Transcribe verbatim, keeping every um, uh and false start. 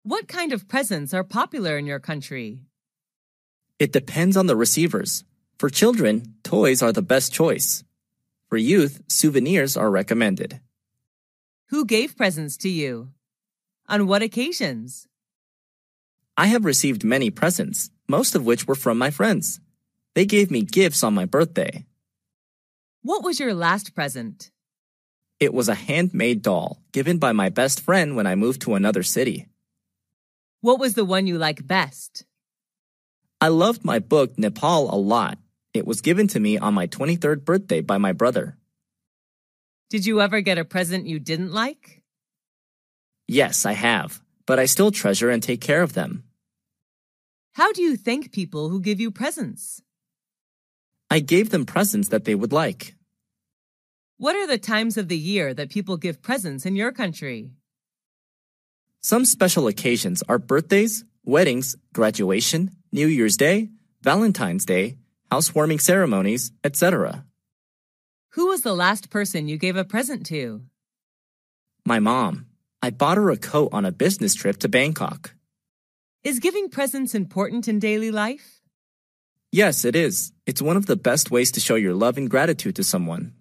What kind of presents are popular in your country? It depends on the receivers. For children, toys are the best choice. For youth, souvenirs are recommended. Who gave presents to you? On what occasions? I have received many presents, most of which were from my friends. They gave me gifts on my birthday. What was your last present? It was a handmade doll given by my best friend when I moved to another city. What was the one you like best? I loved my book Nepal a lot. It was given to me on my twenty-third birthday by my brother. Did you ever get a present you didn't like? Yes, I have, but I still treasure and take care of them. How do you thank people who give you presents? I gave them presents that they would like. What are the times of the year that people give presents in your country? Some special occasions are birthdays, weddings, graduation, New Year's Day, Valentine's Day, housewarming ceremonies, et cetera. Who was the last person you gave a present to? My mom. I bought her a coat on a business trip to Bangkok. Is giving presents important in daily life? Yes, it is. It's one of the best ways to show your love and gratitude to someone.